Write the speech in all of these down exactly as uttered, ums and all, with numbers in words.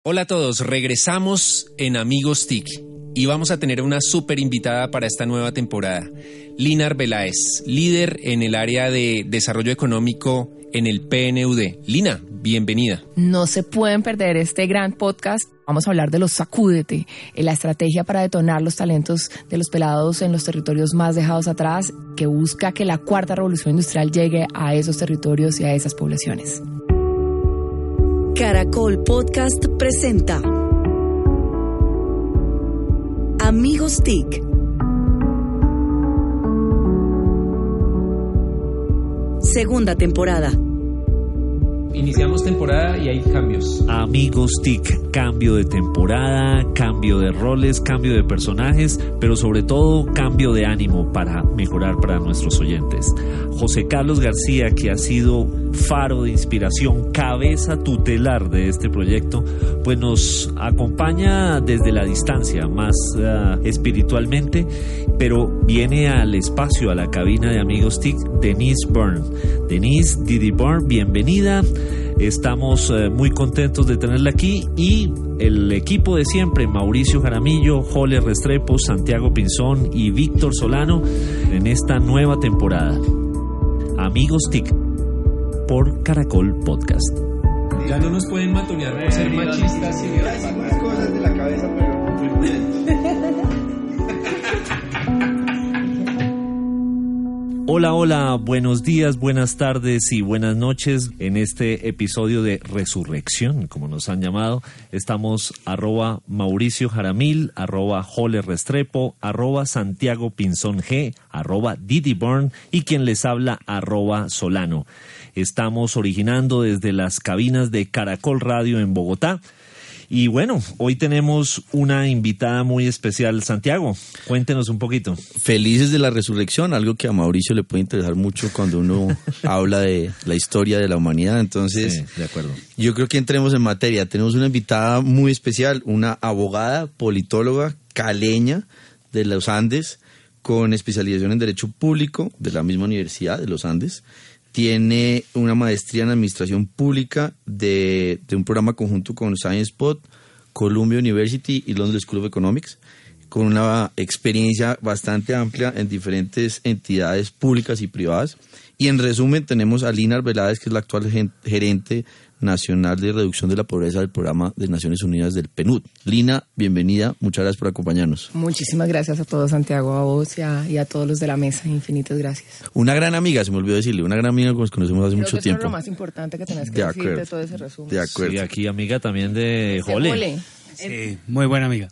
Hola a todos, regresamos en Amigos TIC y vamos a tener una súper invitada para esta nueva temporada, Lina Arbeláez, líder en el área de desarrollo económico en el P N U D. Lina, bienvenida. No se pueden perder este gran podcast. Vamos a hablar de los Sacúdete, la estrategia para detonar los talentos de los pelados en los territorios más dejados atrás, que busca que la cuarta revolución industrial llegue a esos territorios y a esas poblaciones. Caracol Podcast presenta Amigos TIC. Segunda temporada. Iniciamos temporada y hay cambios. Amigos TIC, cambio de temporada, cambio de roles, cambio de personajes, pero sobre todo cambio de ánimo para mejorar para nuestros oyentes. José Carlos García, que ha sido faro de inspiración, cabeza tutelar de este proyecto, pues nos acompaña desde la distancia, más uh, espiritualmente, pero viene al espacio, a la cabina de Amigos TIC, Denise Byrne. Denise Didi Byrne, bienvenida. Estamos eh, muy contentos de tenerla aquí y el equipo de siempre, Mauricio Jaramillo, Jole Restrepo, Santiago Pinzón y Víctor Solano en esta nueva temporada. Amigos TIC por Caracol Podcast. Ya no nos pueden matonear por ser machistas y algunas cosas de la cabeza, pero Hola, hola, buenos días, buenas tardes y buenas noches. En este episodio de Resurrección, como nos han llamado, estamos arroba Mauricio Jaramil, arroba Jole Restrepo, arroba Santiago Pinzón G, arroba Didi Byrne y quien les habla, arroba Solano. Estamos originando desde las cabinas de Caracol Radio en Bogotá. Y bueno, hoy tenemos una invitada muy especial. Santiago, cuéntenos un poquito. Felices de la resurrección, algo que a Mauricio le puede interesar mucho cuando uno habla de la historia de la humanidad. Entonces, sí, de acuerdo. Yo creo que entremos en materia. Tenemos una invitada muy especial, una abogada, politóloga, caleña de los Andes, con especialización en Derecho Público de la misma Universidad de los Andes. Tiene una maestría en Administración Pública de, de un programa conjunto con SciencePod, Columbia University y London School of Economics, con una experiencia bastante amplia en diferentes entidades públicas y privadas. Y en resumen tenemos a Lina Arbeláez, que es la actual gerente nacional de reducción de la pobreza del programa de Naciones Unidas del P N U D. Lina, bienvenida, muchas gracias por acompañarnos. Muchísimas gracias a todos, Santiago, a vos y a, y a todos los de la mesa, infinitas gracias. Una gran amiga, se me olvidó decirle, una gran amiga que nos conocemos hace Creo mucho que tiempo. Eso es lo más importante que tenés que de decir acuerdo, de todo ese resumen. De acuerdo. Sí, aquí amiga también de Jole. Jole. Sí, muy buena amiga.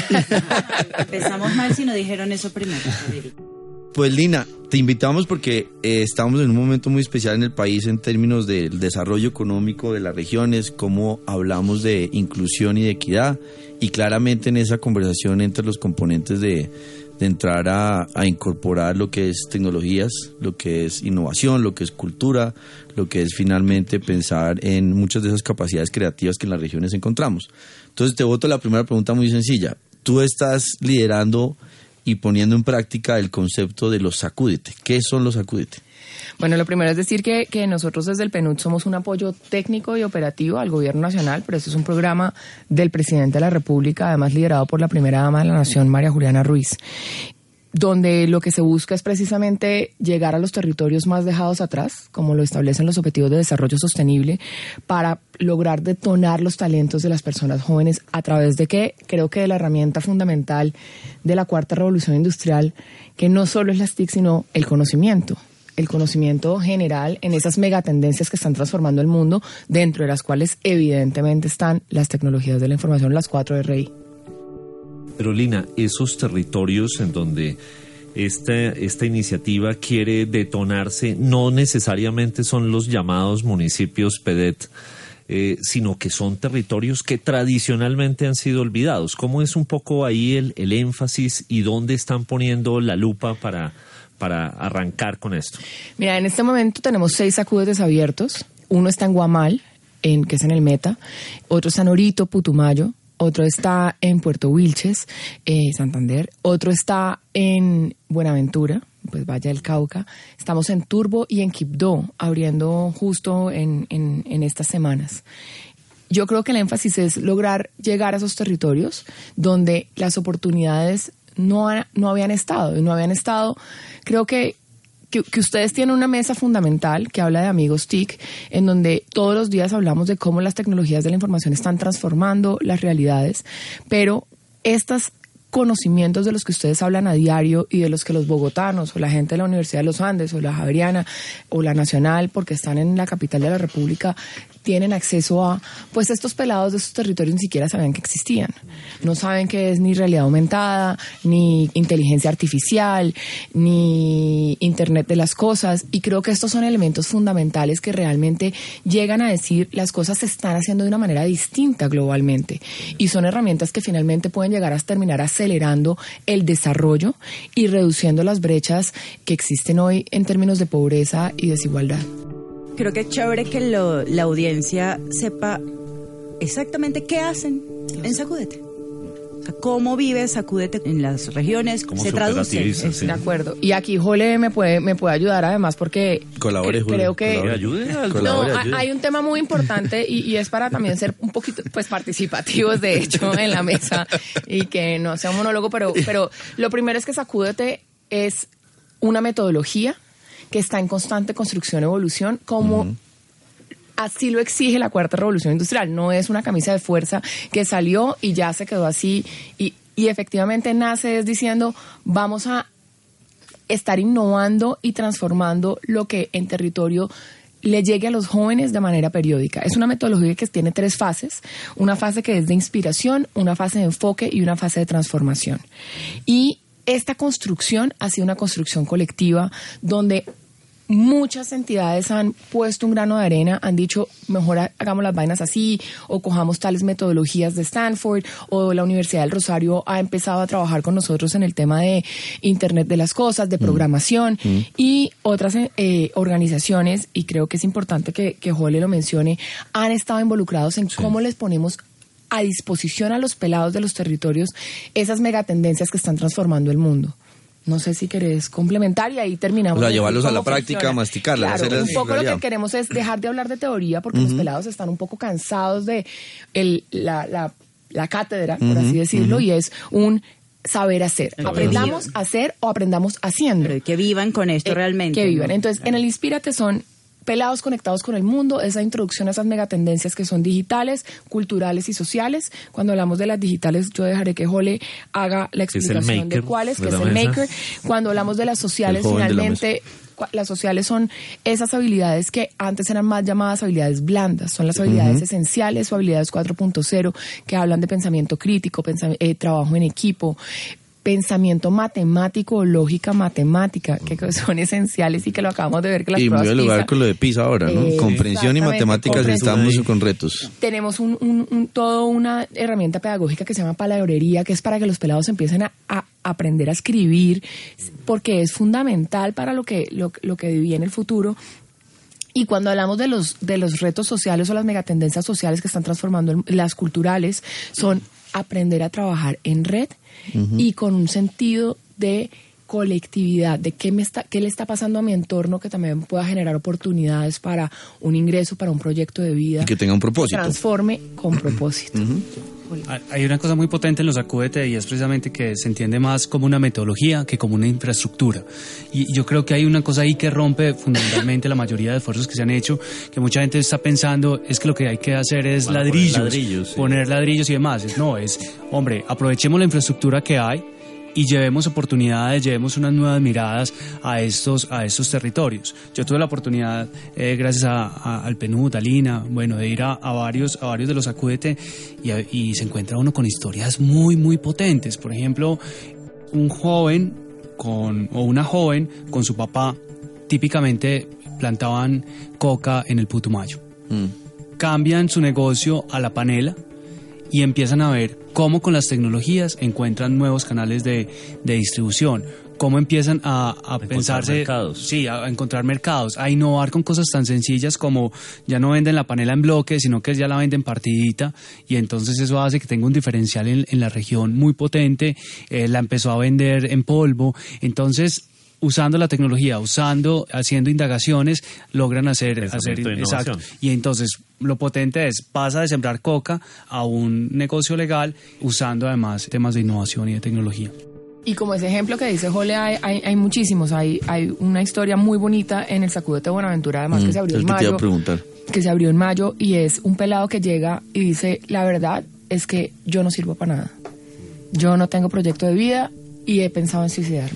Empezamos mal si no dijeron eso primero. Pues Lina, te invitamos porque eh, estamos en un momento muy especial en el país en términos del desarrollo económico de las regiones, cómo hablamos de inclusión y de equidad, y claramente en esa conversación entre los componentes de, de entrar a, a incorporar lo que es tecnologías, lo que es innovación, lo que es cultura, lo que es finalmente pensar en muchas de esas capacidades creativas que en las regiones encontramos. Entonces te boto la primera pregunta muy sencilla. Tú estás liderando y poniendo en práctica el concepto de los Sacúdete. ¿Qué son los Sacúdete? Bueno, lo primero es decir que, que nosotros desde el P N U D somos un apoyo técnico y operativo al gobierno nacional, pero este es un programa del presidente de la República, además liderado por la primera dama de la nación, María Juliana Ruiz, donde lo que se busca es precisamente llegar a los territorios más dejados atrás, como lo establecen los Objetivos de Desarrollo Sostenible, para lograr detonar los talentos de las personas jóvenes a través de que creo que de la herramienta fundamental de la cuarta revolución industrial, que no solo es las T I C, sino el conocimiento. El conocimiento general en esas megatendencias que están transformando el mundo, dentro de las cuales evidentemente están las tecnologías de la información, las cuatro R I. Pero Lina, esos territorios en donde esta, esta iniciativa quiere detonarse no necesariamente son los llamados municipios P D E T, eh, sino que son territorios que tradicionalmente han sido olvidados. ¿Cómo es un poco ahí el, el énfasis y dónde están poniendo la lupa para, para arrancar con esto? Mira, en este momento tenemos seis sacúdetes abiertos. Uno está en Guamal, en, que es en el Meta. Otro está en Orito, Putumayo. Otro está en Puerto Wilches, eh, Santander. Otro está en Buenaventura, pues Valle del Cauca. Estamos en Turbo y en Quibdó, abriendo justo en, en, en estas semanas. yo creo que el énfasis es lograr llegar a esos territorios donde las oportunidades no, han, no habían estado, y no habían estado, creo que Que, que ustedes tienen una mesa fundamental que habla de Amigos T I C, en donde todos los días hablamos de cómo las tecnologías de la información están transformando las realidades, pero estos conocimientos de los que ustedes hablan a diario y de los que los bogotanos o la gente de la Universidad de los Andes o la Javeriana o la Nacional, porque están en la capital de la República, tienen acceso a, pues estos pelados de esos territorios ni siquiera sabían que existían. No saben qué es ni realidad aumentada, ni inteligencia artificial, ni Internet de las cosas, y creo que estos son elementos fundamentales que realmente llegan a decir las cosas se están haciendo de una manera distinta globalmente, y son herramientas que finalmente pueden llegar a terminar acelerando el desarrollo y reduciendo las brechas que existen hoy en términos de pobreza y desigualdad. Creo que es chévere que lo, la audiencia sepa exactamente qué hacen en Sacúdete. O sea, cómo vive Sacúdete en las regiones, Cómo se se traduce. operativiza, Es- sí. De acuerdo. Y aquí Jole me puede, me puede ayudar además porque Colabore, cre- Julio, creo que... colabore. Ayude al- No, Colabore, ha- ayude. hay un tema muy importante y, y es para también ser un poquito pues participativos de hecho en la mesa y que no sea un monólogo, pero, pero lo primero es que Sacúdete es una metodología que está en constante construcción y evolución, como así lo exige la cuarta revolución industrial. No es una camisa de fuerza que salió y ya se quedó así, y, y efectivamente nace es diciendo vamos a estar innovando y transformando lo que en territorio le llegue a los jóvenes de manera periódica. Es una metodología que tiene tres fases, una fase que es de inspiración, una fase de enfoque y una fase de transformación. Y esta construcción ha sido una construcción colectiva donde muchas entidades han puesto un grano de arena, han dicho mejor hagamos las vainas así, o cojamos tales metodologías de Stanford, o la Universidad del Rosario ha empezado a trabajar con nosotros en el tema de Internet de las cosas, de programación, mm. y otras eh, organizaciones, y creo que es importante que, que Jole lo mencione, han estado involucrados en sí. cómo les ponemos a disposición a los pelados de los territorios esas megatendencias que están transformando el mundo. No sé si querés complementar y ahí terminamos. O sea, llevarlos a la funciona. práctica, masticarlas. Claro, hacerlas un poco realidad. lo que queremos es dejar de hablar de teoría porque uh-huh. los pelados están un poco cansados de el, la, la, la cátedra, por uh-huh. así decirlo, uh-huh. y es un saber hacer. Uh-huh. Aprendamos a hacer o aprendamos haciendo. Pero que vivan con esto eh, realmente. Que vivan. ¿no? Entonces, en el Inspírate son pelados conectados con el mundo, esa introducción a esas megatendencias que son digitales, culturales y sociales. Cuando hablamos de las digitales, yo dejaré que Jole haga la explicación de cuáles, que es el maker. Cuando hablamos de las sociales, finalmente, las sociales son esas habilidades que antes eran más llamadas habilidades blandas, son las habilidades uh-huh. esenciales o habilidades cuatro punto cero, que hablan de pensamiento crítico, pensam- eh, trabajo en equipo, pensamiento matemático o lógica matemática, que son esenciales y que lo acabamos de ver que las y pruebas muy al lugar PISA, con lo de PISA ahora, ¿no? Eh, Comprensión y matemáticas estamos con retos. Tenemos un, un, un, todo una herramienta pedagógica que se llama palabrería, que es para que los pelados empiecen a, a aprender a escribir, porque es fundamental para lo que, lo, lo que viene el futuro. Y cuando hablamos de los, de los retos sociales o las megatendencias sociales que están transformando el, las culturales, son aprender a trabajar en red uh-huh. y con un sentido de colectividad, de qué, me está, qué le está pasando a mi entorno que también pueda generar oportunidades para un ingreso, para un proyecto de vida. Y que tenga un propósito. Que transforme con propósito. Uh-huh. Hay una cosa muy potente en los Sacúdete y es precisamente que se entiende más como una metodología que como una infraestructura. Y yo creo que hay una cosa ahí que rompe fundamentalmente la mayoría de esfuerzos que se han hecho, que mucha gente está pensando es que lo que hay que hacer es Para ladrillos, poner ladrillos, sí. poner ladrillos y demás. Es, no, es, hombre, aprovechemos la infraestructura que hay y llevemos oportunidades, llevemos unas nuevas miradas a estos, a estos territorios. Yo tuve la oportunidad, eh, gracias a, a, al PNUD, a Lina, bueno, de ir a, a varios, a varios de los Sacúdete y, a, y se encuentra uno con historias muy, muy potentes. Por ejemplo, un joven con, o una joven con su papá, típicamente plantaban coca en el Putumayo. Mm. Cambian su negocio a la panela y empiezan a ver cómo con las tecnologías encuentran nuevos canales de, de distribución, cómo empiezan a, a pensarse, mercados. sí, a encontrar mercados, a innovar con cosas tan sencillas como ya no venden la panela en bloque, sino que ya la venden partidita, y entonces eso hace que tenga un diferencial en, en la región muy potente. Eh, la empezó a vender en polvo, entonces usando la tecnología, usando, haciendo indagaciones, logran hacer, hacer de exacto. Y entonces lo potente es, pasa de sembrar coca a un negocio legal, usando además temas de innovación y de tecnología. Y como ese ejemplo que dice Jole, hay, hay, hay muchísimos. Hay, hay una historia muy bonita en el Sacúdete Buenaventura, además, mm, que se abrió en mayo. Te iba a preguntar. Que se abrió en mayo y es un pelado que llega y dice, la verdad es que yo no sirvo para nada. Yo no tengo proyecto de vida y he pensado en suicidarme.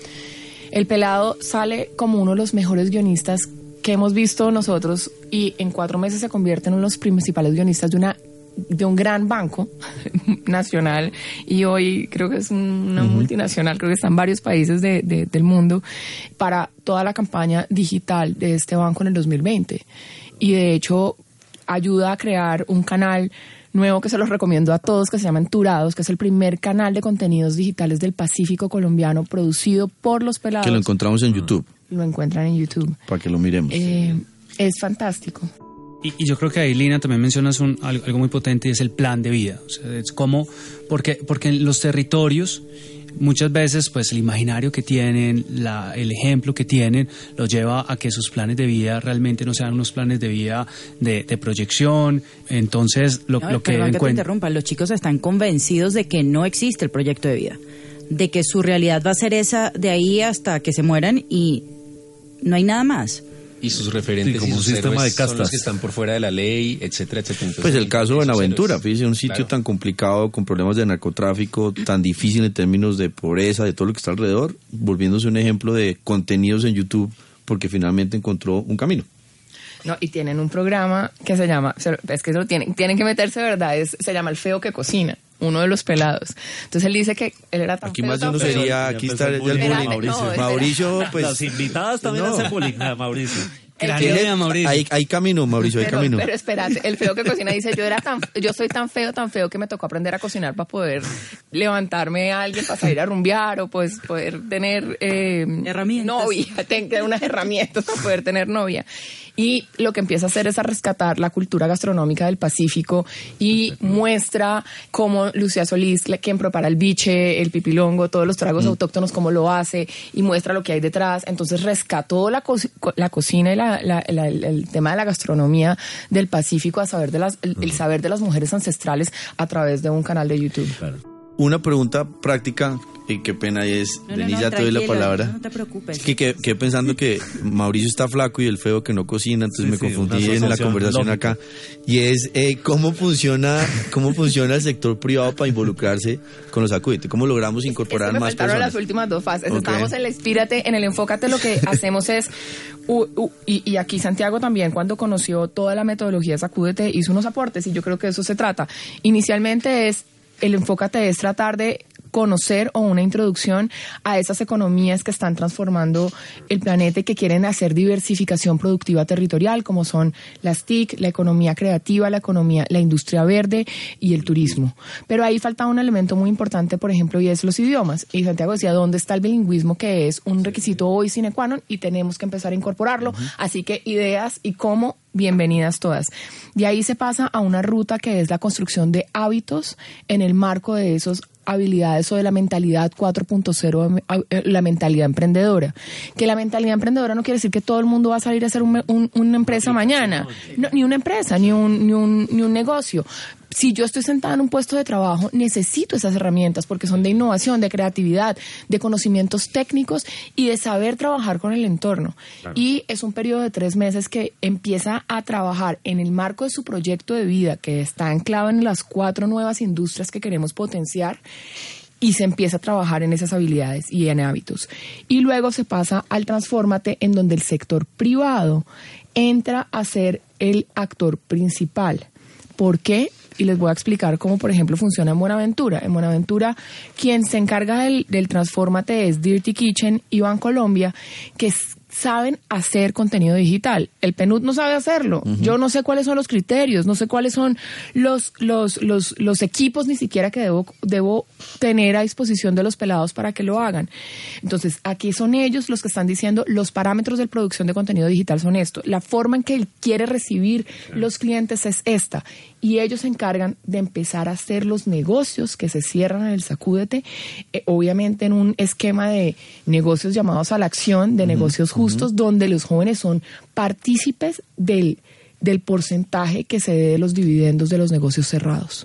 El pelado sale como uno de los mejores guionistas que hemos visto nosotros y en cuatro meses se convierte en uno de los principales guionistas de una de un gran banco nacional y hoy creo que es una uh-huh. multinacional, creo que está en varios países de, de, del mundo para toda la campaña digital de este banco en el dos mil veinte y de hecho ayuda a crear un canal nuevo que se los recomiendo a todos que se llama Enturados, que es el primer canal de contenidos digitales del Pacífico colombiano producido por los pelados. Que lo encontramos en YouTube. Lo encuentran en YouTube. Para que lo miremos. Eh, es fantástico. Y, y yo creo que ahí, Lina, también mencionas un, algo, algo muy potente y es el plan de vida. O sea, es como, porque, porque en los territorios, muchas veces, pues el imaginario que tienen, la, el ejemplo que tienen, los lleva a que sus planes de vida realmente no sean unos planes de vida de, de proyección. Entonces, lo, no, lo que perdón que te encuent- interrumpa, los chicos están convencidos de que no existe el proyecto de vida, de que su realidad va a ser esa de ahí hasta que se mueran y no hay nada más. Y sus referentes sí, como y sus un sistema héroes de castas. son los que están por fuera de la ley, etcétera, etcétera. Entonces, pues el caso de Buenaventura, héroes. fíjese, un sitio claro. tan complicado, con problemas de narcotráfico, tan difícil en términos de pobreza, de todo lo que está alrededor, volviéndose un ejemplo de contenidos en YouTube, porque finalmente encontró un camino. No, y tienen un programa que se llama, es que eso tienen, tienen que meterse, ¿verdad? Es, se llama El Feo que Cocina, uno de los pelados. Entonces él dice que él era tan aquí feo, más de uno feo. sería, aquí está el bullying. Espérate, Mauricio. no, Mauricio, pues... Las invitadas también no. hacen bullying, Mauricio. Gran idea, Mauricio. Hay, hay camino, Mauricio, hay pero, camino. Pero espérate, el feo que cocina dice, yo era tan, yo soy tan feo, tan feo que me tocó aprender a cocinar para poder levantarme a alguien para salir a rumbear o pues poder tener eh, herramientas. novia, tener unas herramientas para poder tener novia. Y lo que empieza a hacer es a rescatar la cultura gastronómica del Pacífico y muestra cómo Lucía Solís, quien prepara el biche, el pipilongo, todos los tragos mm. autóctonos, cómo lo hace y muestra lo que hay detrás. Entonces rescató la, co- la cocina y la, la, la, el, el tema de la gastronomía del Pacífico, a saber de las, el, el saber de las mujeres ancestrales a través de un canal de YouTube. Claro. Una pregunta práctica, y qué pena es, no, Denise, no, no, ya te doy la palabra. No te preocupes. Es que quedé pensando que Mauricio está flaco y el feo que no cocina, entonces sí, me sí, confundí en la conversación lógica. Acá. Y es eh, cómo funciona cómo funciona el sector privado para involucrarse con los Sacúdete, cómo logramos incorporar es que me más faltaron personas. Las últimas dos fases. Okay. Estábamos en el Inspírate, en el Enfócate, lo que hacemos es uh, uh, y, y aquí Santiago también, cuando conoció toda la metodología Sacúdete, hizo unos aportes y yo creo que de eso se trata. Inicialmente es el Enfócate es tratar de conocer o una introducción a esas economías que están transformando el planeta y que quieren hacer diversificación productiva territorial, como son las T I C, la economía creativa, la economía, la industria verde y el turismo. Pero ahí falta un elemento muy importante, por ejemplo, y es los idiomas. Y Santiago decía, ¿dónde está el bilingüismo, que es un requisito hoy sine qua non y tenemos que empezar a incorporarlo? Uh-huh. Así que ideas y cómo, bienvenidas todas. De ahí se pasa a una ruta que es la construcción de hábitos en el marco de esos habilidades o de la mentalidad cuatro punto cero, la mentalidad emprendedora. Que la mentalidad emprendedora no quiere decir que todo el mundo va a salir a hacer un, un, una empresa mañana, no, ni una empresa, ni un, ni un, ni un negocio. Si yo estoy sentada en un puesto de trabajo, necesito esas herramientas porque son de innovación, de creatividad, de conocimientos técnicos y de saber trabajar con el entorno. Claro. Y es un periodo de tres meses que empieza a trabajar en el marco de su proyecto de vida, que está anclado en las cuatro nuevas industrias que queremos potenciar, y se empieza a trabajar en esas habilidades y en hábitos. Y luego se pasa al Transfórmate, en donde el sector privado entra a ser el actor principal. ¿Por qué? Y les voy a explicar cómo, por ejemplo, funciona en Buenaventura. En Buenaventura, quien se encarga del, del Transfórmate es Dirty Kitchen y Bancolombia, que es, saben hacer contenido digital. El P N U D no sabe hacerlo. Uh-huh. Yo no sé cuáles son los criterios, no sé cuáles son los los los los equipos ni siquiera que debo debo tener a disposición de los pelados para que lo hagan. Entonces, aquí son ellos los que están diciendo los parámetros de producción de contenido digital son esto. La forma en que él quiere recibir los clientes es esta. y ellos se encargan de empezar a hacer los negocios que se cierran en el Sacúdete, eh, obviamente en un esquema de negocios llamados a la acción, de uh-huh, negocios justos, uh-huh. donde los jóvenes son partícipes del, del porcentaje que se dé de los dividendos de los negocios cerrados.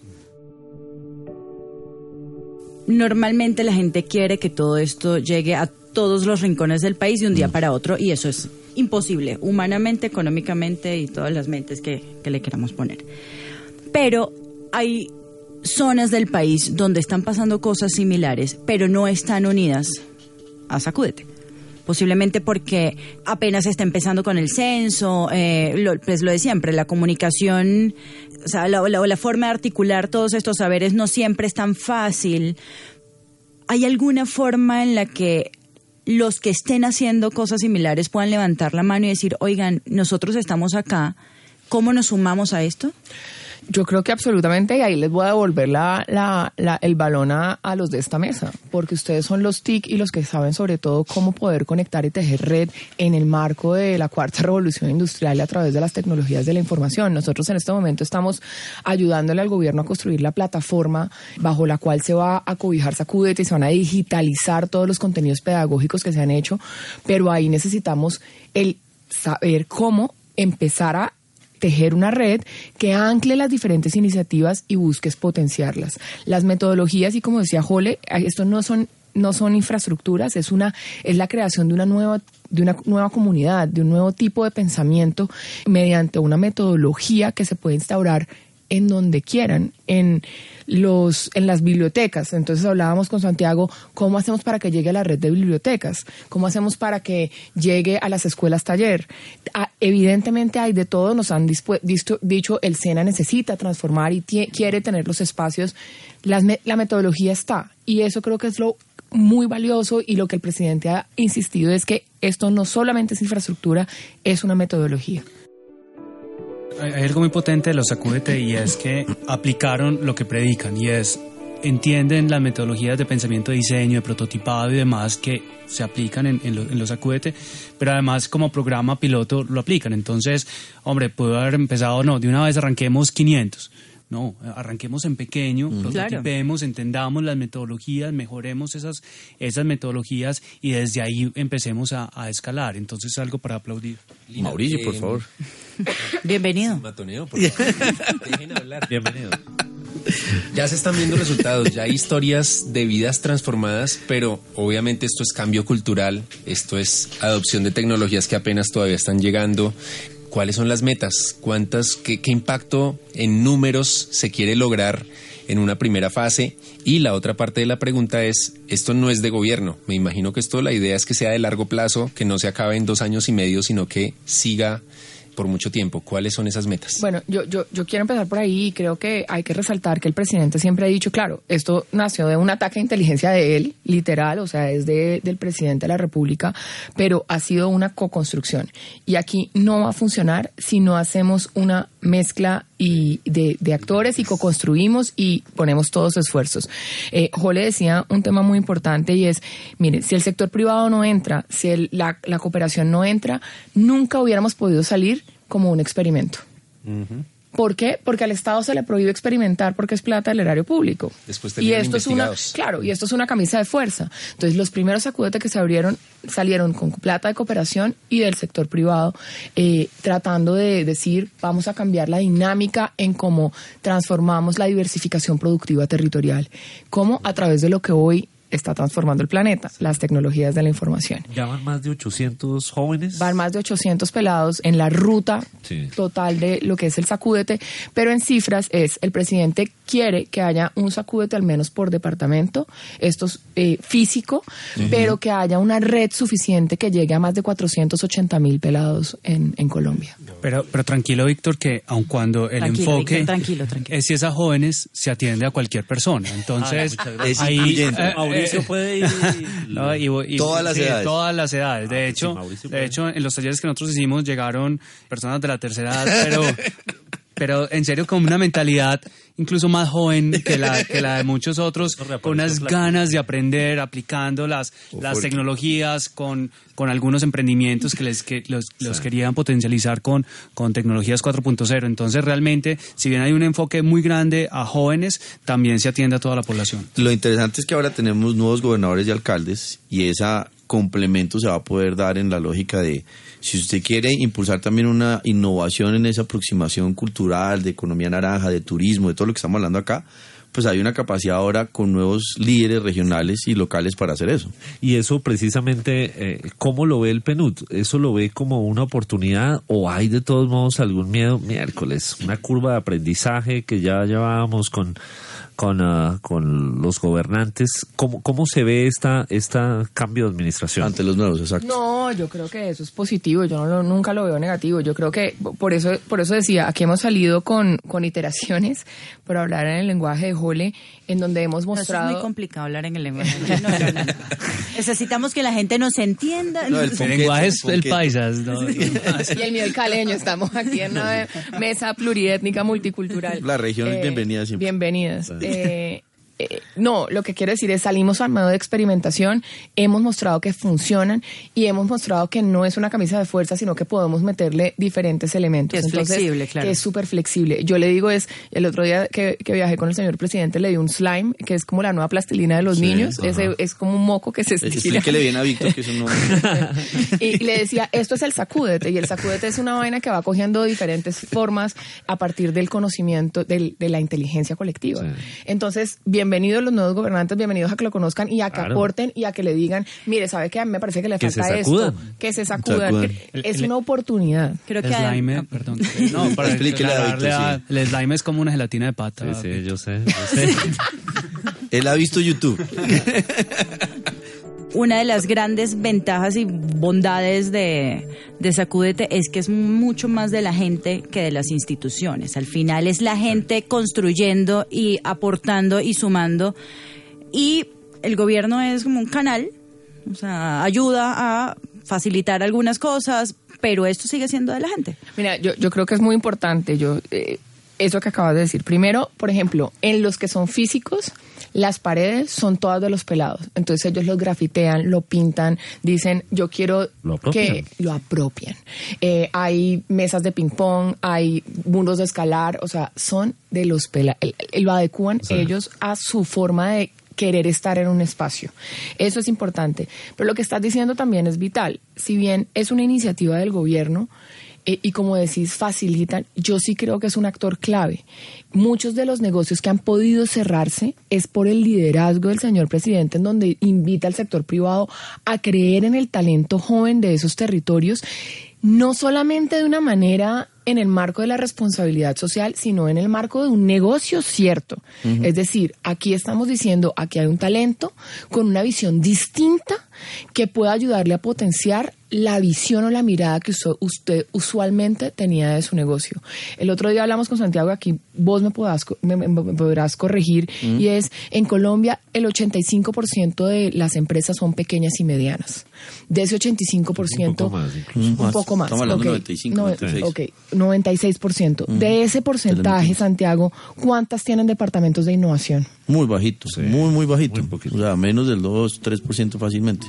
Normalmente la gente quiere que todo esto llegue a todos los rincones del país de un día para otro, y eso es imposible, humanamente, económicamente y todas las mentes que, que le queramos poner. Pero hay zonas del país donde están pasando cosas similares, pero no están unidas a Sacúdete. Posiblemente porque apenas está empezando con el censo, eh, lo, pues lo de siempre, la comunicación, o sea, la, la, la forma de articular todos estos saberes no siempre es tan fácil. ¿Hay alguna forma en la que los que estén haciendo cosas similares puedan levantar la mano y decir, oigan, nosotros estamos acá, ¿cómo nos sumamos a esto? Yo creo que absolutamente, y ahí les voy a devolver la, la, la, el balón a, a los de esta mesa, porque ustedes son los T I C y los que saben sobre todo cómo poder conectar y tejer red en el marco de la cuarta revolución industrial y a través de las tecnologías de la información. Nosotros en este momento estamos ayudándole al gobierno a construir la plataforma bajo la cual se va a cobijar Sacúdete y se van a digitalizar todos los contenidos pedagógicos que se han hecho, pero ahí necesitamos el saber cómo empezar a tejer una red que ancle las diferentes iniciativas y busques potenciarlas. Las metodologías, y como decía Jole, esto no son no son infraestructuras, es una es la creación de una nueva de una nueva comunidad, de un nuevo tipo de pensamiento mediante una metodología que se puede instaurar en donde quieran, en los en las bibliotecas. Entonces hablábamos con Santiago, ¿cómo hacemos para que llegue a la red de bibliotecas? ¿Cómo hacemos para que llegue a las escuelas taller? Ah, evidentemente hay de todo, nos han dispu- dicho, dicho el SENA necesita transformar y tie- quiere tener los espacios. Las me- la metodología está, y eso creo que es lo muy valioso, y lo que el presidente ha insistido es que esto no solamente es infraestructura, es una metodología. Hay algo muy potente de los Sacúdete, y es que aplicaron lo que predican, y es, entienden las metodologías de pensamiento, de diseño, de prototipado y demás que se aplican en, en, lo, en los Sacúdete, pero además como programa piloto lo aplican. Entonces, hombre, pudo haber empezado, no, de una vez arranquemos quinientos. No, arranquemos en pequeño, mm. prototipemos, claro. entendamos las metodologías, mejoremos esas, esas metodologías y desde ahí empecemos a, a escalar. Entonces es algo para aplaudir. Lina, Mauricio, eh, por favor. Bienvenido. Matoneo, por favor. Dejen hablar. Bienvenido. Ya se están viendo resultados, ya hay historias de vidas transformadas, pero obviamente esto es cambio cultural, esto es adopción de tecnologías que apenas todavía están llegando. ¿Cuáles son las metas? ¿Cuántas, qué, qué impacto en números se quiere lograr en una primera fase? Y la otra parte de la pregunta es, esto no es de gobierno. Me imagino que esto, la idea es que sea de largo plazo, que no se acabe en dos años y medio, sino que siga por mucho tiempo. ¿Cuáles son esas metas? Bueno, yo, yo, yo quiero empezar por ahí, y creo que hay que resaltar que el presidente siempre ha dicho, claro, esto nació de un ataque de inteligencia de él, literal, o sea, es de, del presidente de la República, pero ha sido una co-construcción. Y aquí no va a funcionar si no hacemos una mezcla y de, de actores y co-construimos y ponemos todos los esfuerzos. Eh, Jole decía un tema muy importante, y es, miren, si el sector privado no entra, si el, la, la cooperación no entra, nunca hubiéramos podido salir como un experimento. Uh-huh. ¿Por qué? Porque al Estado se le prohíbe experimentar porque es plata del erario público. Después y esto es una, claro, y esto es una camisa de fuerza. Entonces, los primeros Sacúdete que se abrieron salieron con plata de cooperación y del sector privado, eh, tratando de decir, vamos a cambiar la dinámica en cómo transformamos la diversificación productiva territorial. Cómo a través de lo que hoy está transformando el planeta, las tecnologías de la información. ¿Ya van más de ochocientos jóvenes? Van más de ochocientos pelados en la ruta sí. total de lo que es el Sacúdete, pero en cifras es, el presidente quiere que haya un Sacúdete al menos por departamento, esto es eh, físico, uh-huh. pero que haya una red suficiente que llegue a más de cuatrocientos ochenta mil pelados en, en Colombia. Pero, pero tranquilo, Víctor, que aun cuando el tranquilo, enfoque Víctor, tranquilo, tranquilo. es si es a jóvenes, se atiende a cualquier persona. Entonces, ah, es ahí, eh, Mauricio puede ir y, no, y, y, todas las sí, edades. Todas las edades. De ah, hecho, sí, de hecho, en los talleres que nosotros hicimos llegaron personas de la tercera edad, pero pero en serio con una mentalidad incluso más joven que la, que la de muchos otros, con unas ganas de aprender, aplicando las, las tecnologías, con, con algunos emprendimientos que les que los, los querían potencializar con, con tecnologías cuatro punto cero. Entonces realmente, si bien hay un enfoque muy grande a jóvenes, también se atiende a toda la población. Lo interesante es que ahora tenemos nuevos gobernadores y alcaldes y ese complemento se va a poder dar en la lógica de, si usted quiere impulsar también una innovación en esa aproximación cultural, de economía naranja, de turismo, de todo lo que estamos hablando acá, pues hay una capacidad ahora con nuevos líderes regionales y locales para hacer eso. Y eso precisamente, eh, ¿cómo lo ve el P N U D? ¿Eso lo ve como una oportunidad o hay de todos modos algún miedo? Miércoles, una curva de aprendizaje que ya llevábamos con... Con, uh, con los gobernantes, ¿cómo, cómo se ve esta esta cambio de administración? Ante los nuevos, exacto. No, yo creo que eso es positivo, yo no lo, nunca lo veo negativo, yo creo que por eso por eso decía, aquí hemos salido con, con iteraciones, por hablar en el lenguaje de Jole, en donde hemos mostrado... No, es muy complicado hablar en el lenguaje. No, no, no, no. Necesitamos que la gente nos entienda. No, el, el lenguaje es el paisas, ¿no? Y el mío el caleño, estamos aquí en una mesa pluriétnica multicultural. La región eh, es bienvenida siempre. Bienvenidas. Eh, eh, no, lo que quiero decir es salimos al modo de experimentación, hemos mostrado que funcionan y hemos mostrado que no es una camisa de fuerza, sino que podemos meterle diferentes elementos. Que es Entonces, flexible, claro. Que es súper flexible. Yo le digo es, el otro día que, que viajé con el señor presidente le di un slime, que es como la nueva plastilina de los sí, niños, ajá. Ese es como un moco que se estira. Explíquele bien a Víctor que eso no... Y le decía, esto es el sacúdete, y el sacúdete es una vaina que va cogiendo diferentes formas a partir del conocimiento del, de la inteligencia colectiva. Sí. Entonces, bienvenidos los nuevos gobernantes, bienvenidos a que lo conozcan y a que claro. aporten y a que le digan, mire, ¿sabe qué? A mí me parece que le que falta esto, que se sacudan. sacudan. Que es una oportunidad. Creo que slime, hay... perdón. No, para explíquele a Víctor, a, sí. El slime es como una gelatina de pata. Sí, sí, yo sé, yo sé. Él ha visto YouTube. Una de las grandes ventajas y bondades de, de Sacúdete es que es mucho más de la gente que de las instituciones. Al final es la gente construyendo y aportando y sumando. Y el gobierno es como un canal, o sea, ayuda a facilitar algunas cosas, pero esto sigue siendo de la gente. Mira, yo, yo creo que es muy importante. Yo... Eh, Eso que acabas de decir. Primero, por ejemplo, en los que son físicos, las paredes son todas de los pelados. Entonces ellos los grafitean, lo pintan, dicen, yo quiero lo que lo apropian. Eh, hay mesas de ping pong, hay muros de escalar, o sea, son de los pelados. Lo adecúan sí. ellos a su forma de querer estar en un espacio. Eso es importante. Pero lo que estás diciendo también es vital. Si bien es una iniciativa del gobierno, Eh, y como decís, facilitan, yo sí creo que es un actor clave. Muchos de los negocios que han podido cerrarse es por el liderazgo del señor presidente, en donde invita al sector privado a creer en el talento joven de esos territorios, no solamente de una manera en el marco de la responsabilidad social, sino en el marco de un negocio cierto. Uh-huh. Es decir, aquí estamos diciendo, aquí hay un talento con una visión distinta que pueda ayudarle a potenciar la visión o la mirada que usted, usted usualmente tenía de su negocio. El otro día hablamos con Santiago, aquí vos me podrás, me, me, me podrás corregir, uh-huh. y es, en Colombia el ochenta y cinco por ciento de las empresas son pequeñas y medianas. De ese ochenta y cinco por ciento, un poco más, incluso. Un poco más. Estamos hablando okay. de noventa y cinco, no, noventa y seis. Ok, noventa y seis por ciento. Uh-huh. De ese porcentaje, Santiago, ¿cuántas tienen departamentos de innovación? Muy bajito, sí. muy, muy bajito. Muy o sea, menos del dos, tres por ciento fácilmente.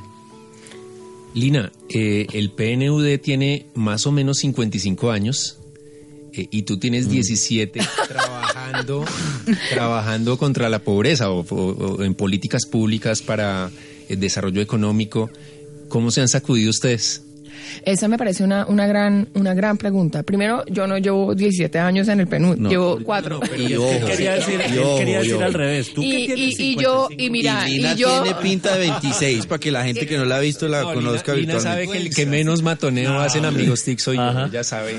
Lina, eh, el P N U D tiene más o menos cincuenta y cinco años eh, y tú tienes diecisiete mm. trabajando, trabajando contra la pobreza o, o, o en políticas públicas para el desarrollo económico. ¿Cómo se han sacudido ustedes? Esa me parece una, una gran una gran pregunta. Primero, yo no llevo diecisiete años en el P N U D, no, llevo cuatro. No, pero yo, quería decir, yo, quería decir yo. al revés. ¿Tú y, qué tienes? Y, y yo, y mira, y Lina y yo... tiene pinta de veintiséis, para que la gente que no la ha visto la no, conozca Lina, Lina sabe que el que menos matoneo no. hacen Amigos T I C soy Ajá. yo, ya sabe.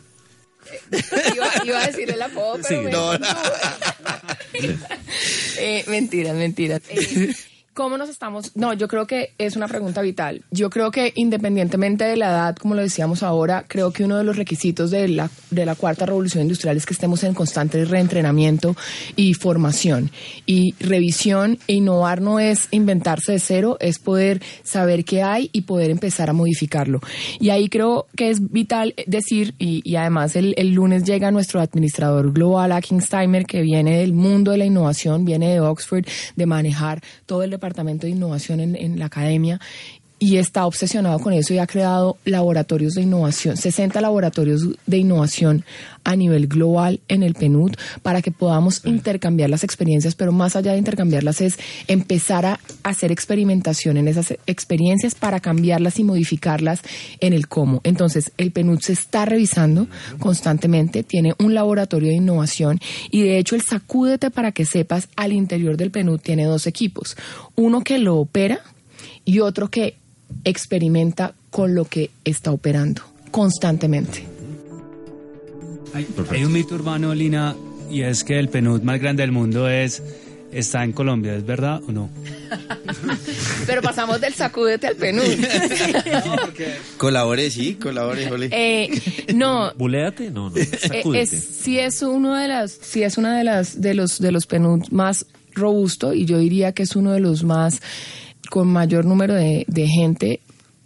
Iba, iba a decir el apodo, pero sí, me... no, no. eh, mentiras, mentiras. Eh, ¿Cómo nos estamos? No, yo creo que es una pregunta vital. Yo creo que independientemente de la edad, como lo decíamos ahora, creo que uno de los requisitos de la, de la cuarta revolución industrial es que estemos en constante reentrenamiento y formación. Y revisión e innovar no es inventarse de cero, es poder saber qué hay y poder empezar a modificarlo. Y ahí creo que es vital decir, y, y además el, el lunes llega nuestro administrador global, Akin Steimer, que viene del mundo de la innovación, viene de Oxford, de manejar todo el departamento de innovación en, en la academia, y está obsesionado con eso y ha creado laboratorios de innovación, sesenta laboratorios de innovación a nivel global en el PNUD para que podamos sí. intercambiar las experiencias, pero más allá de intercambiarlas es empezar a hacer experimentación en esas experiencias para cambiarlas y modificarlas en el cómo. Entonces, el PNUD se está revisando constantemente, tiene un laboratorio de innovación y de hecho el Sacúdete, para que sepas, al interior del PNUD tiene dos equipos, uno que lo opera y otro que experimenta con lo que está operando constantemente. Hay, hay un mito urbano, Lina, y es que el PNUD más grande del mundo es está en Colombia, ¿es verdad o no? Pero pasamos del Sacúdete al PNUD. No, porque... Colabore, sí, colabore, jole. Eh, no. Buléate, no, no. Sacúdete. Es, sí es uno de las, sí es una de las de los de los PNUD más robusto y yo diría que es uno de los más con mayor número de, de gente,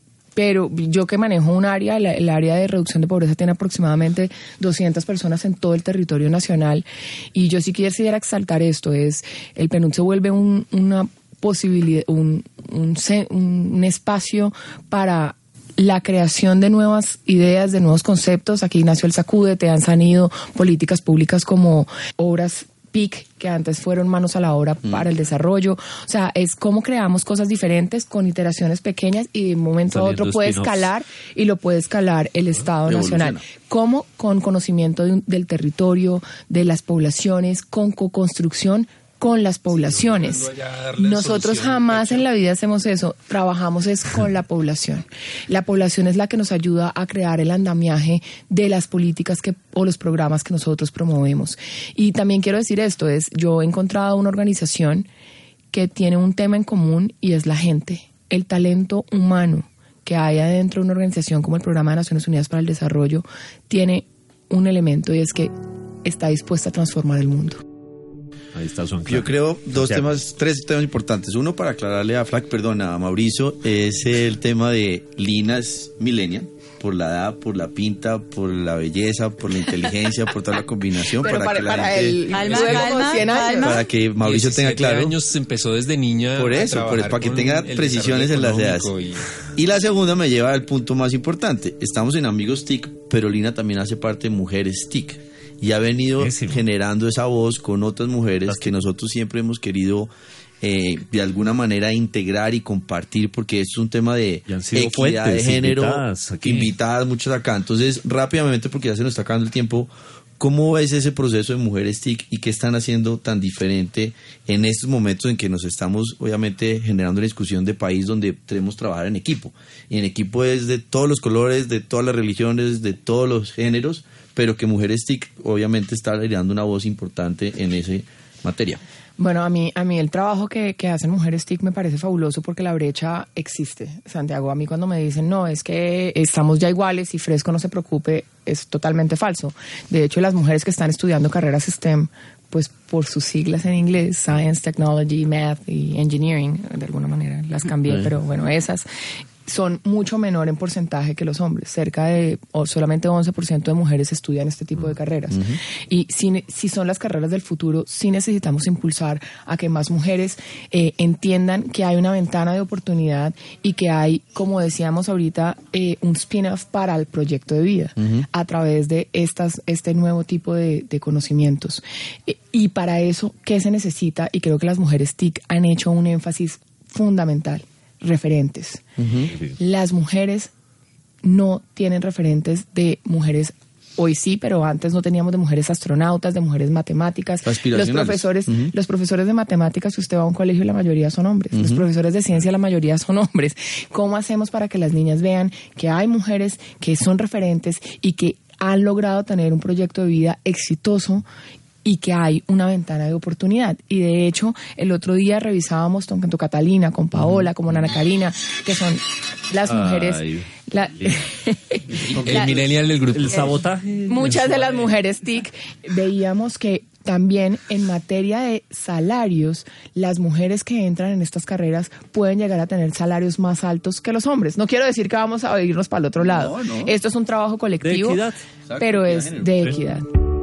pero yo que manejo un área, la, el área de reducción de pobreza tiene aproximadamente doscientas personas en todo el territorio nacional, y yo sí quisiera exaltar esto, es el PNUD se vuelve un, una posibilidad, un, un, un espacio para la creación de nuevas ideas, de nuevos conceptos. Aquí nació el Sacúdete, han salido políticas públicas como obras P I C, que antes fueron manos a la obra mm. para el desarrollo. O sea, es cómo creamos cosas diferentes con iteraciones pequeñas y de un momento Saliendo a otro puede escalar y lo puede escalar el Estado Nacional. Cómo con conocimiento de un, del territorio, de las poblaciones, con co-construcción con las poblaciones. Sí, nosotros jamás en la vida hacemos eso, trabajamos es con la población. La población es la que nos ayuda a crear el andamiaje de las políticas que o los programas que nosotros promovemos. Y también quiero decir esto, es yo he encontrado una organización que tiene un tema en común y es la gente, el talento humano que hay adentro de una organización como el Programa de Naciones Unidas para el Desarrollo tiene un elemento y es que está dispuesta a transformar el mundo. Ahí está su Yo creo dos temas, tres temas importantes. Uno, para aclararle a Frank, perdón, a Mauricio, es el tema de Lina es millennial, por la edad, por la pinta, por la belleza, por la inteligencia, por toda la combinación. Pero para, para, que la para gente, el calma, calma, calma. Para que Mauricio tenga claro. años empezó desde niña. Por eso, por, para que tenga precisiones en las edades. Y... y la segunda me lleva al punto más importante. Estamos en Amigos T I C, pero Lina también hace parte de Mujeres T I C. Y ha venido Pésimo. generando esa voz con otras mujeres que nosotros siempre hemos querido eh, de alguna manera integrar y compartir, porque es un tema de equidad fuentes, de género, invitadas, invitadas muchas acá. Entonces, rápidamente, porque ya se nos está acabando el tiempo, ¿cómo ves ese proceso de Mujeres T I C y qué están haciendo tan diferente en estos momentos en que nos estamos, obviamente, generando una discusión de país donde tenemos que trabajar en equipo? Y en equipo es de todos los colores, de todas las religiones, de todos los géneros, pero que Mujeres T I C obviamente está liderando una voz importante en esa materia. Bueno, a mí, a mí el trabajo que, que hacen Mujeres T I C me parece fabuloso porque la brecha existe. Santiago, a mí cuando me dicen, no, es que estamos ya iguales y Fresco no se preocupe, es totalmente falso. De hecho, las mujeres que están estudiando carreras STEM, pues por sus siglas en inglés, Science, Technology, Math y Engineering, de alguna manera las cambié, sí. pero bueno, esas... son mucho menor en porcentaje que los hombres. Cerca de o solamente once por ciento de mujeres estudian este tipo de carreras. Uh-huh. Y si, si son las carreras del futuro, sí necesitamos impulsar a que más mujeres eh, entiendan que hay una ventana de oportunidad y que hay, como decíamos ahorita, eh, un spin-off para el proyecto de vida uh-huh. a través de estas, este nuevo tipo de, de conocimientos. Eh, y para eso, ¿qué se necesita? Y creo que las mujeres T I C han hecho un énfasis fundamental. Referentes. Uh-huh. Las mujeres no tienen referentes de mujeres, hoy sí, pero antes no teníamos de mujeres astronautas, de mujeres matemáticas. Los profesores, uh-huh. los profesores de matemáticas, si usted va a un colegio, la mayoría son hombres. Uh-huh. Los profesores de ciencia, la mayoría son hombres. ¿Cómo hacemos para que las niñas vean que hay mujeres que son referentes y que han logrado tener un proyecto de vida exitoso y que hay una ventana de oportunidad. Y de hecho, el otro día revisábamos tanto Catalina, con Paola, como Ana Karina, que son las mujeres... Ay, la, el millennial del grupo. El sabotaje. Muchas de las mujeres T I C veíamos que también en materia de salarios, las mujeres que entran en estas carreras pueden llegar a tener salarios más altos que los hombres. No quiero decir que vamos a irnos para el otro lado. No, no. Esto es un trabajo colectivo, de equidad. pero es de equidad.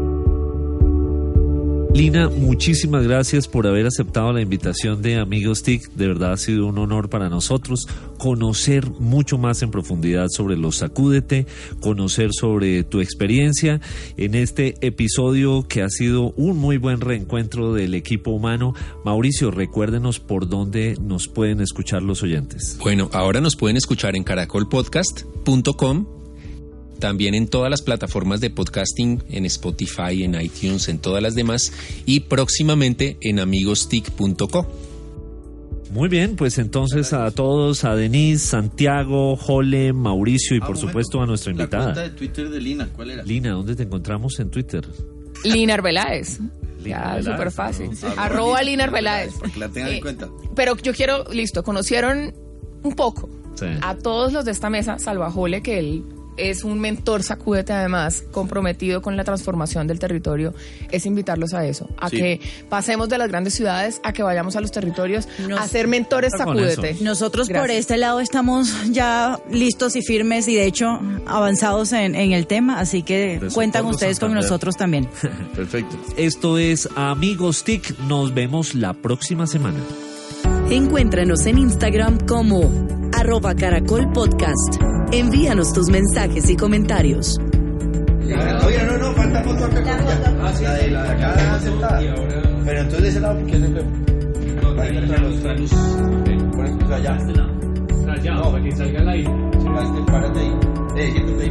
Lina, muchísimas gracias por haber aceptado la invitación de Amigos T I C. De verdad ha sido un honor para nosotros conocer mucho más en profundidad sobre los Sacúdete, conocer sobre tu experiencia en este episodio que ha sido un muy buen reencuentro del equipo humano. Mauricio, recuérdenos por dónde nos pueden escuchar los oyentes. Bueno, ahora nos pueden escuchar en caracol podcast punto com, también en todas las plataformas de podcasting, en Spotify, en iTunes, en todas las demás, y próximamente en amigos tic punto co. Muy bien, pues entonces a todos, a Denise, Santiago, Jole, Mauricio y Ah, por momento. supuesto a nuestra La invitada. cuenta de Twitter de Lina, ¿cuál era? Lina, ¿dónde te encontramos en Twitter? Lina Arbeláez. Lina Ya, Arbeláez, súper fácil. ¿no? Sí. Arroba Lina Arbeláez. Para que la tengan Eh, en cuenta. Pero yo quiero, listo, conocieron un poco Sí. a todos los de esta mesa, salvo a Jole, que él es un mentor Sacúdete además, comprometido con la transformación del territorio, es invitarlos a eso, a Sí. que pasemos de las grandes ciudades a que vayamos a los territorios Nos- a ser mentores Con Sacúdete. eso. Nosotros por Gracias. este lado estamos ya listos y firmes y de hecho avanzados en, en el tema, así que De cuentan Socorro, ustedes con Santander. nosotros también. Perfecto. Esto es Amigos T I C. Nos vemos la próxima semana. Encuéntranos en Instagram como arroba caracol podcast. Envíanos tus mensajes y comentarios. Oye, no, no, falta foto acá. La de la de acá sentada. Pero entonces de ese lado, ¿por qué se ve? Para contra los tralos. Por ejemplo, allá. Allá, para que salga el aire. Párate ahí. Eh, siéntate ahí.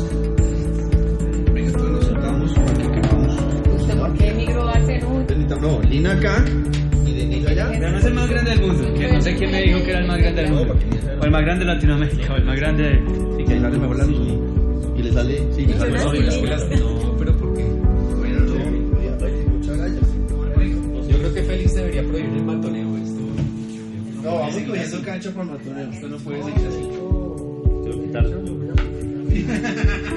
Venga, entonces nos sentamos para que quepamos. ¿Usted por qué emigró al Perú? No, Lina acá y Denise allá. Pero no es el más grande del mundo. Que no sé quién me dijo que era el más grande del mundo. O el más grande de Latinoamérica, o el más grande de... Y que sale mejor la luz. Y le sale. Sí, le sale mejor. No, pero ¿por qué? Bueno, no. Muchas gracias. Yo creo que Félix debería prohibir el matoneo. Esto No, vamos cogiendo cancha por matoneo. esto no puede seguir así. Te lo quitaron.